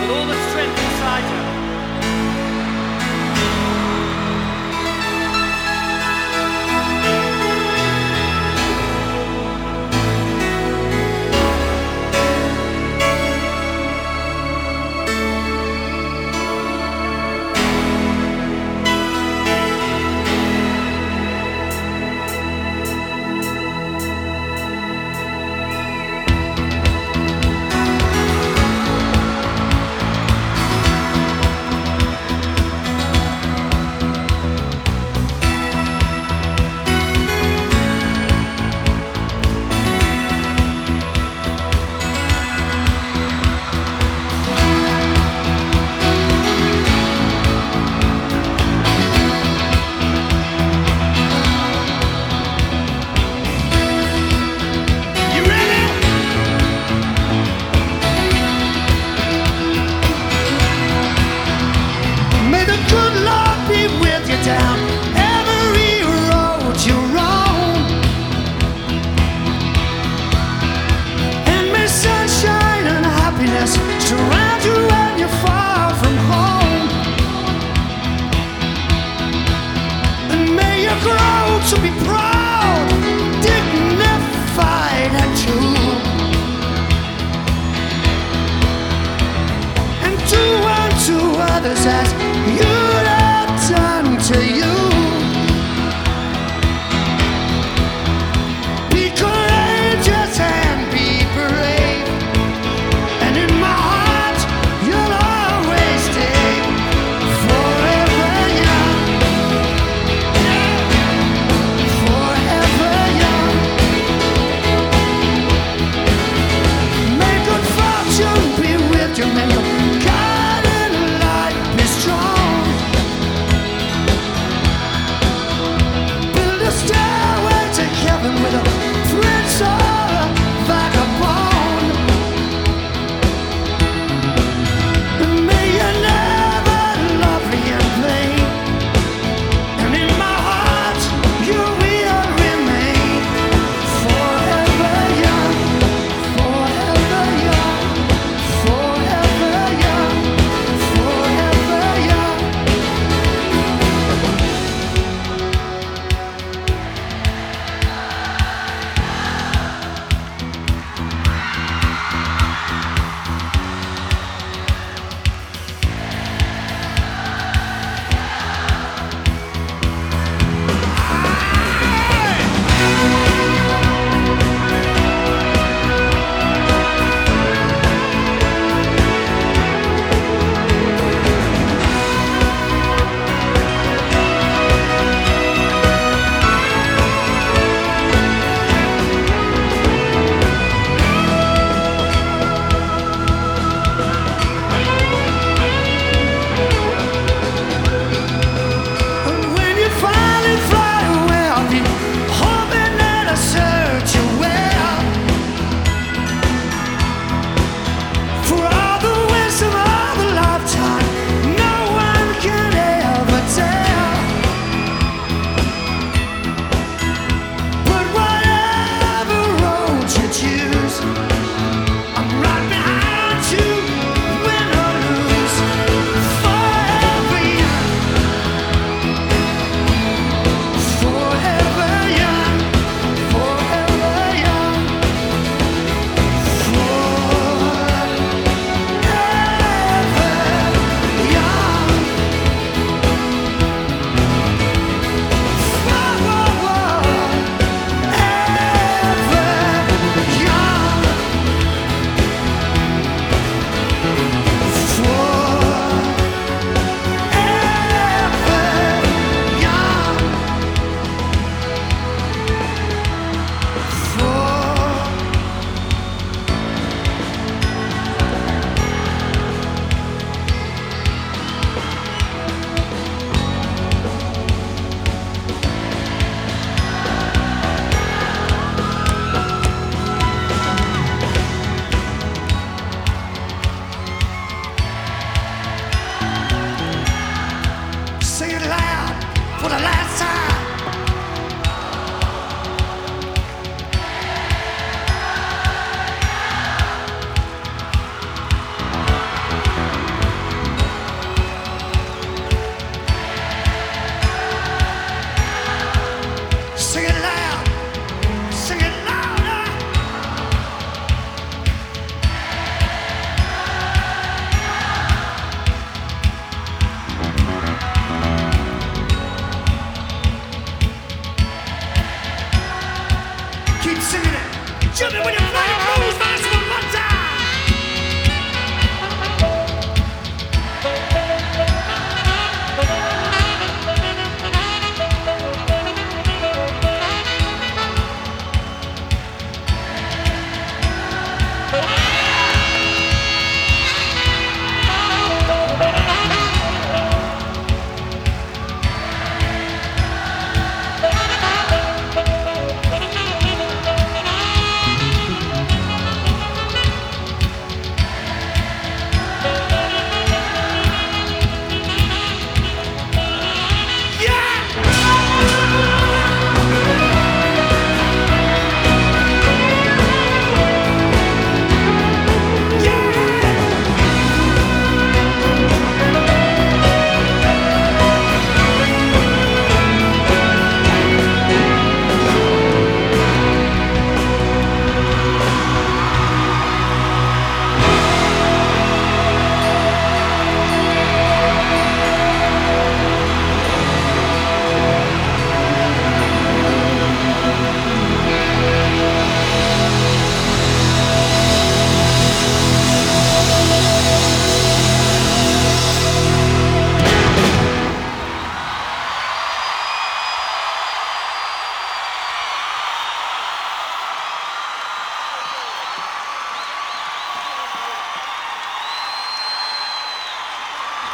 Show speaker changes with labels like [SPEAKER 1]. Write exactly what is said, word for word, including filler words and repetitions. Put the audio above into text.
[SPEAKER 1] with all the strength inside you. Down every road you roam, and may sunshine and happiness surround you when you're far from home, and may you grow to be proud, dignified and true, and do unto others as you'd have done to you. Be courageous and be brave, and in my heart you'll always stay forever young, forever young. May good fortune be with you, may your guiding light be strong. Show me when you're